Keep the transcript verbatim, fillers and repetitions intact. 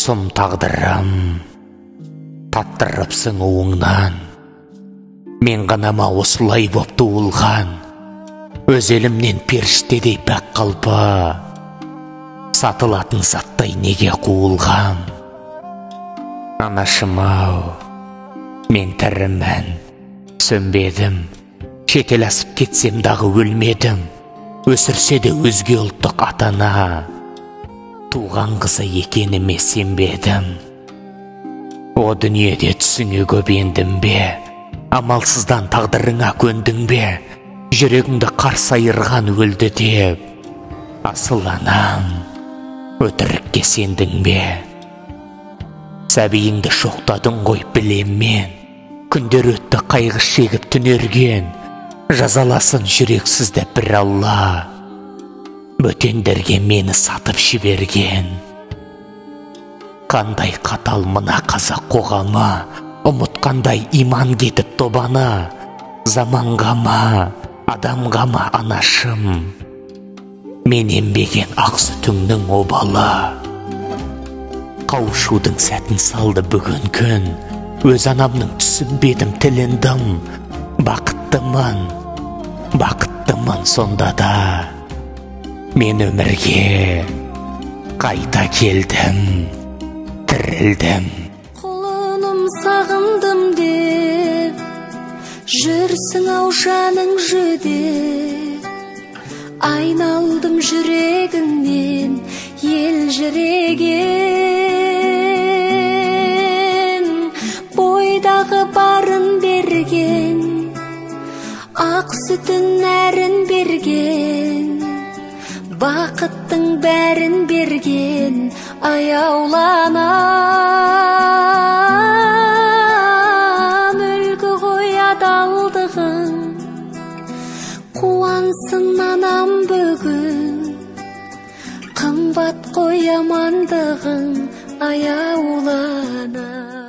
сұм тағдырым, таттырыпсың уыңнан. Мен ғанама осылай боп туылған, өз елімнен періштедей пәк қалпы, сатылатын заттай неге қуылғам? Анашым-ау, мен тірімін, сөнбедім, шетел асып кетсем дағы өлмедім. Өсірсе де өзге ұлттық атана, туған қызы екеніме сенбедім. О дүниеде түсіңе көбендім бе, амалсыздан тағдырыңа көндің бе, жүрегіңді қарс айырған өлді деп, асыл анам, өтірікке сендің бе? Сәбиіңді шоқтадың ғой білем мен, күндер өтті қайғы шегіп түнерген, жазаласын жүрексізді бір Алла, бөтендерге мені сатып жіберген. Қандай қатал мына қазақ қоғамы, ұмытқандай иман кетіп тобаны, заманға ма, адамға ма анашым, мен ембеген ақ сүтіңнің обалы. Қауышудың сәтін салды бүгін күн, өз анамның түсінбедім тіліндім. Бақыттымын, бақыттымын сонда да, мен өмірге қайта келдім, тірілдім. Құлыным сағындым деп, жүрсің ау жаның жүдеп, айналдым жүрегіңнен елжіреген, бойдағы барын берген, ақ сүтін әрін берген, бақыттың бәрін берген, аяуланам. Үлгі ғой адалдығың, қуансын анам бүгін, қымбат қой амандығың, аяуланам.